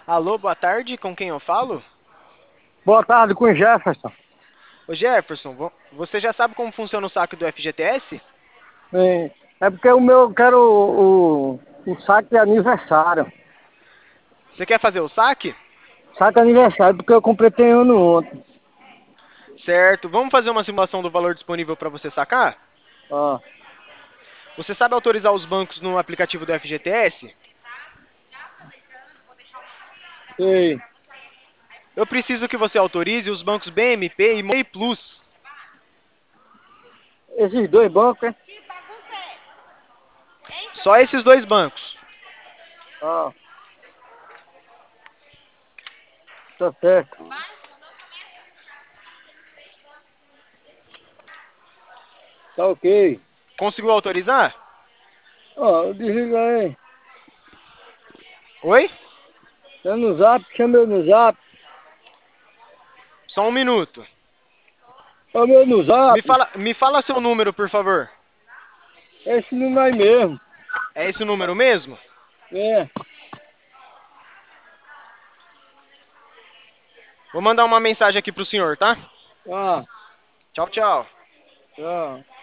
Alô, boa tarde, com quem eu falo? Boa tarde, com o Jefferson. Ô Jefferson, você já sabe como funciona o saque do FGTS? É porque o meu, eu quero o saque de aniversário. Você quer fazer o saque? Saque de aniversário, porque eu completei ano ontem. Certo, vamos fazer uma simulação do valor disponível para você sacar? Ó, Você sabe autorizar os bancos no aplicativo do FGTS? sei. Eu preciso que você autorize os bancos BMP e Moei Plus. Esses dois bancos, hein? Só esses dois bancos. Ó, tá certo. Tá ok. Conseguiu autorizar? Ó, desliga aí. Oi? Tá no zap, chama eu no zap. Só um minuto. Chama eu no zap. Me fala seu número, por favor. Esse número aí mesmo. É esse o número mesmo? É. Vou mandar uma mensagem aqui pro senhor, tá? Ah, Tchau, tchau. tchau.